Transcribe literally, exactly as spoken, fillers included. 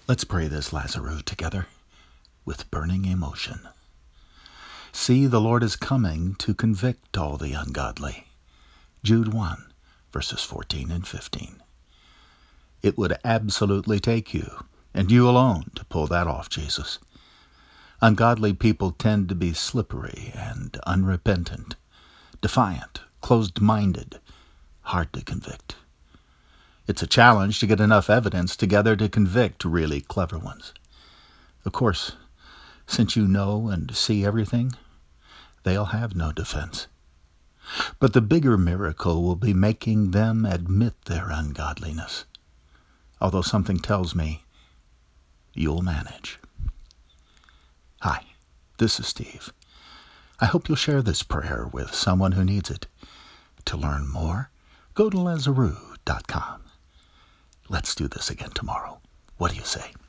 Let's pray this Lazarus together with burning emotion. See, the Lord is coming to convict all the ungodly. Jude one, verses fourteen and fifteen. It would absolutely take you, and you alone, to pull that off, Jesus. Ungodly people tend to be slippery and unrepentant, defiant, closed-minded, hard to convict. It's a challenge to get enough evidence together to convict really clever ones. Of course, since you know and see everything, they'll have no defense. But the bigger miracle will be making them admit their ungodliness, although something tells me you'll manage. Hi, this is Steve. I hope you'll share this prayer with someone who needs it. To learn more, go to Lazarus dot com. Let's do this again tomorrow. What do you say?